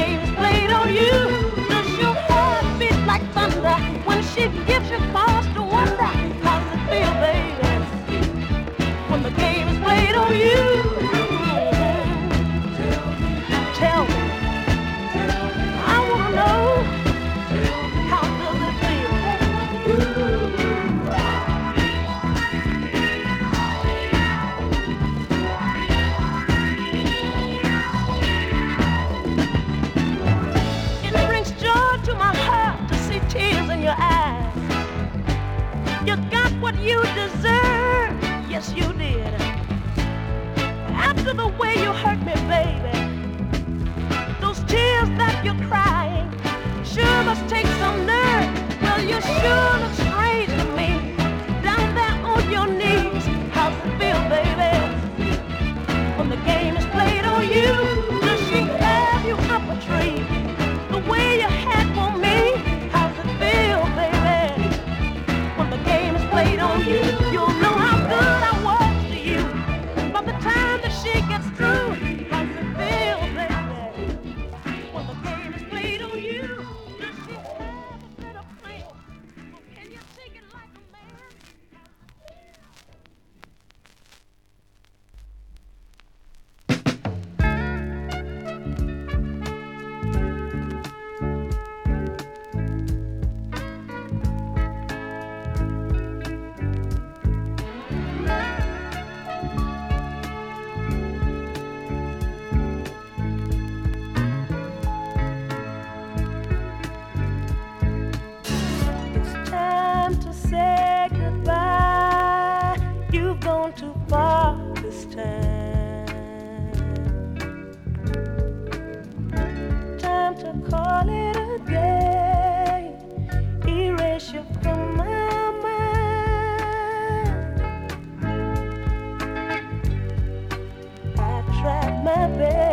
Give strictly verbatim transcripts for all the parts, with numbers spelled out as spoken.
game is played on you, does your heart beat like thunder when she gives you cause to wonder? How's it feel, baby, when the game is played on you? Tell me, I wanna know, how does it feel? It brings joy to my heart to see tears in your eyes. You got what you deserve, yes you did. After the way you hurt me, baby, those tears that you're crying sure must take some nerve. Well, you sure look strange to me, down there on your knees. How's it feel, baby, when the game is played on you? Does she have you up a tree, the way you had for me? How's it feel, baby, when the game is played on you? You'll know how good I was to you by the time that she gets through. How's it feel, baby, when the game is played on you? Does she have a better plan? Or can you take it like a man? It's time to say goodbye. You've gone too far this time. Time to call it a day. Erase you from my mind. I tried my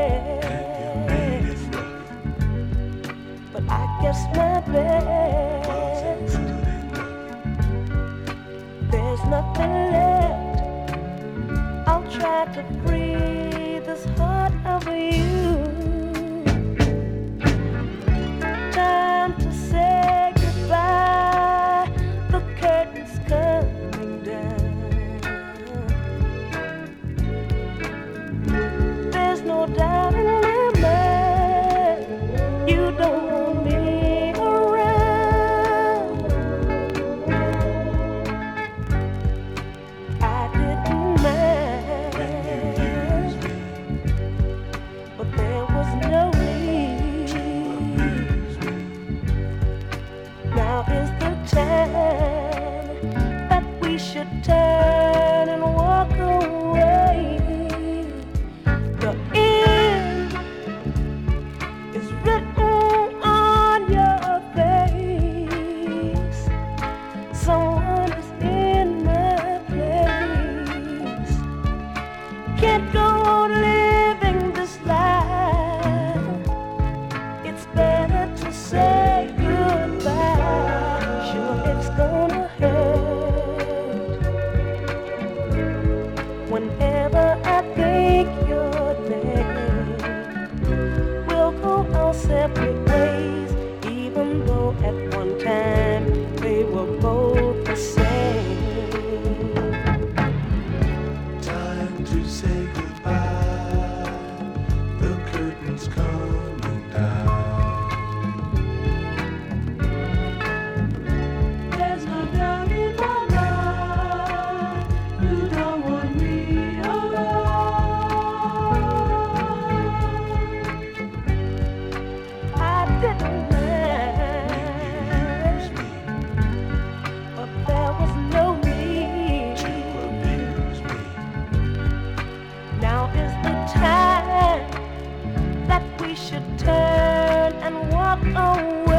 best, but I guess my best, there's nothing left. I'll try to free this heart of you. Time to say goodbye. The curtain's coming down. There's no doubt in my mind, you don't want me around. I didn't mind, but there was no need. Now is the time that we should turn and walk away. The end is written on your face. Someone is in my place. Can't go on living this life. It's better to say goodbye. Sure, it's gonna hurt. Whenever I think your name, we'll go our separate ways, even though at one time they were both the same. Time to say goodbye. The curtain's coming down. There's no doubt in my mind, you don't want me around. I didn't mind, but there was no need. Now is the time that we should turn and walk away.